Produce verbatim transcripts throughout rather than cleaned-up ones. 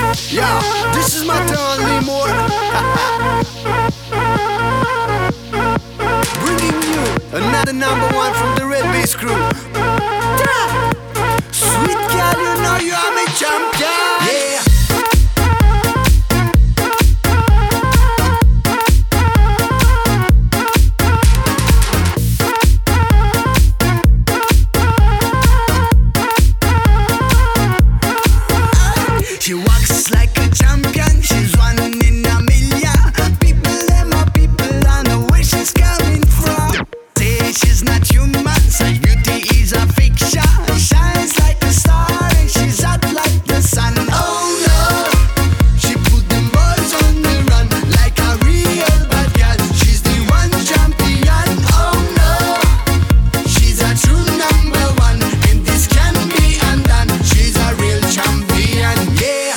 Yeah, this is my turn anymore. Bringing you another number one from the Red Bass crew. Sweet girl, you know you are my champion. Yeah. She walks like a champion, she's one in a million. People, them are people, I know where she's coming from. Say she's not human, such beauty is a fiction. Shines like a star and she's hot like the sun. Oh no, she put them boys on the run like a real bad girl. She's the one champion. Oh no, she's a true number one, and this can be undone. She's a real champion, yeah.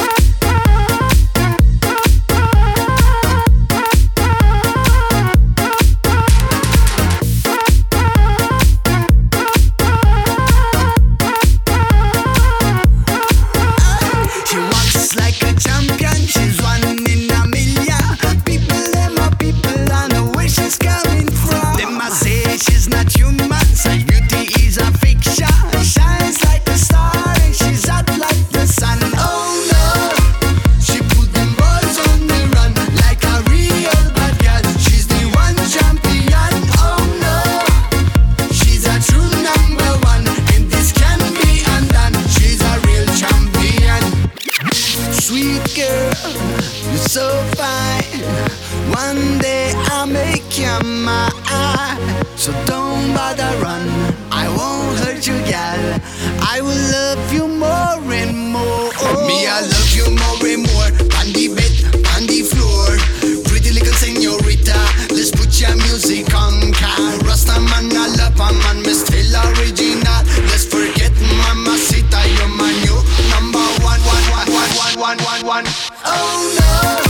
She walks like a champion, she's one in a million. People, them are people, I know where she's coming from. Them a say she's not human, such beauty is a fiction. Shines like a star and she's hot like the sun. Oh no, she put them boys on the run like a real bad girl. She's the one champion. Oh no, she's a true number one, and this can be undone. She's a real champion. Sweet girl, you're so fine. One day I'll make you mine. So don't bother run, I won't hurt you, gal. I will love you more and more. Me, I love you more and more. On the bed, on the floor. Pretty little señorita, let's put your music on, car. Rasta man, I love a man, me still original. Let's forget Mamacita, you're my new number one, one, one, one, one, one, one, one. Oh no.